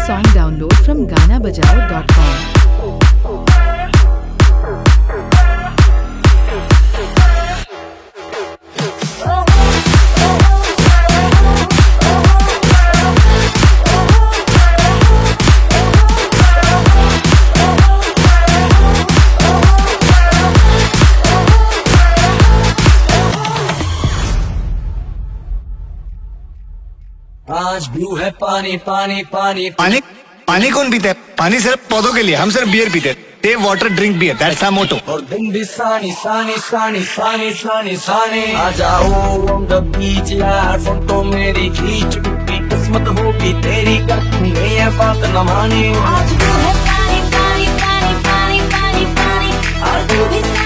song download from ganabajao.com. आज blue है पानी पानी पानी पानी पानी कौन पीता है? पानी सिर्फ पौधों के लिए, हम सिर्फ बियर पीते हैं। Take water drink beer, that's our motto. और दिन भी सानी सानी सानी सानी सानी सानी। आ जाओ on the beach यार, फोटो मेरी खींच, किस्मत होगी तेरी करूंगे ये बात न मानी। आज ब्लू है पानी पानी पानी पानी पानी पानी और तू भी